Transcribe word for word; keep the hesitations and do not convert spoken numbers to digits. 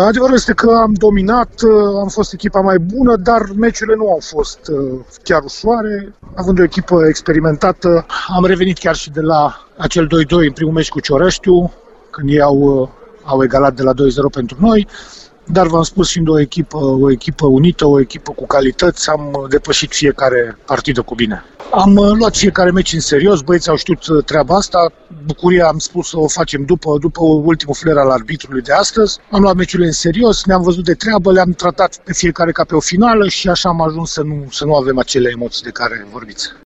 Adevărul este că am dominat, am fost echipa mai bună, dar meciurile nu au fost chiar ușoare. Având o echipă experimentată, am revenit chiar și de la acel doi doi în primul meci cu Cioreștiu, când ei au, au egalat de la doi zero pentru noi. Dar v-am spus, fiind o echipă, o echipă unită, o echipă cu calități, am depășit fiecare partidă cu bine. Am luat fiecare meci în serios, băieții au știut treaba asta. Bucuria, am spus, să o facem după, după ultimul fler al arbitrului de astăzi. Am luat meciurile în serios, ne-am văzut de treabă, le-am tratat pe fiecare ca pe o finală și așa am ajuns să nu, să nu avem acele emoții de care vorbiți.